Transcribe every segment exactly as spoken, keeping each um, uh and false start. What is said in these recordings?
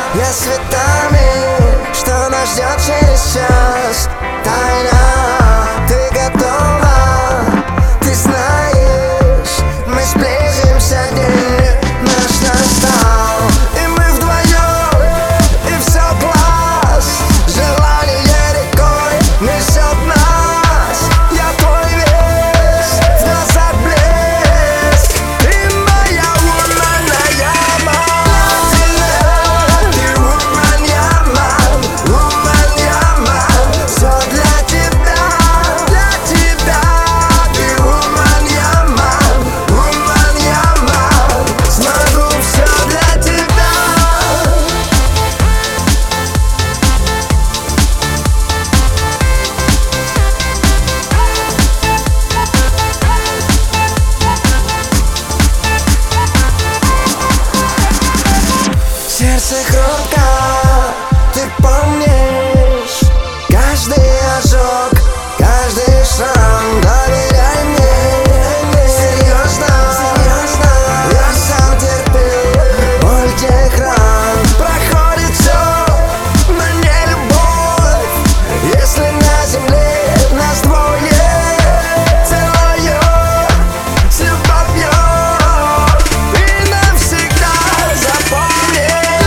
Я светами, что нас ждет через час. Тайна, ты готова, ты знаешь, мы сблизимся, день наш настал. И мы вдвоем, и все класс. Желание рекой несет нас. Я твой вес, в глазах блеск. Ты моя woman, а я man. Ты woman, я man. Woman, я man. Все для тебя, для тебя. Ты woman, я man. Woman, я man. Смогу все для тебя. Сердце круто, ты помнишь каждый ожог, каждый шрам. Доверяй мне, серьезно, серьезно. Я сам терпел боль тех ран. Проходит все, но не любовь. Если на земле нас двое, целую с любовью и навсегда запомни.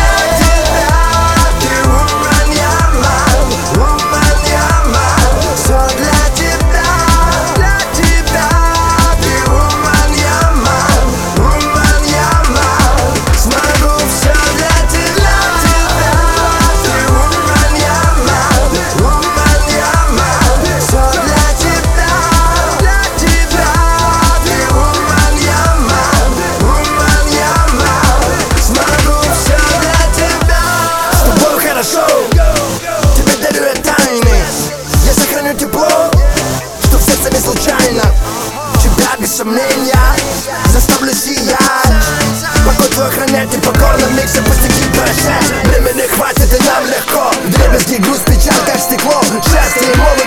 Тебе дарю я тайны. Я сохраню тепло, что в сердце не случайно. Тебя без сомнения заставлю сиять. Покой твой охранять и покорно в миксе пустяки прощать. Времени хватит и нам легко. Дребезги, грусть, печаль, как стекло. Счастье и молодость.